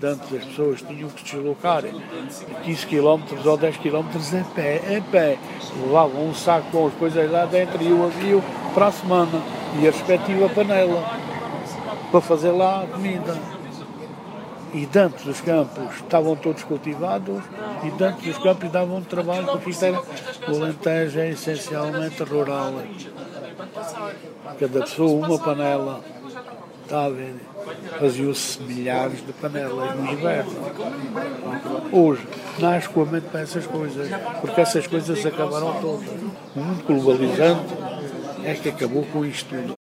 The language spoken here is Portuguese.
de antes as pessoas tinham que se deslocar 15 km ou 10 km a pé. Levavam um saco com as coisas lá dentro e o avião para a semana. E a respectiva panela para fazer lá a comida. E dentro dos campos estavam todos cultivados e dentro dos campos davam trabalho, porque isto era, o Alentejo é essencialmente rural. Cada pessoa uma panela, está a ver? Faziam-se milhares de panelas no inverno. Hoje, nasce com a mente para essas coisas, porque essas coisas acabaram todas. O mundo globalizante é que acabou com isto tudo.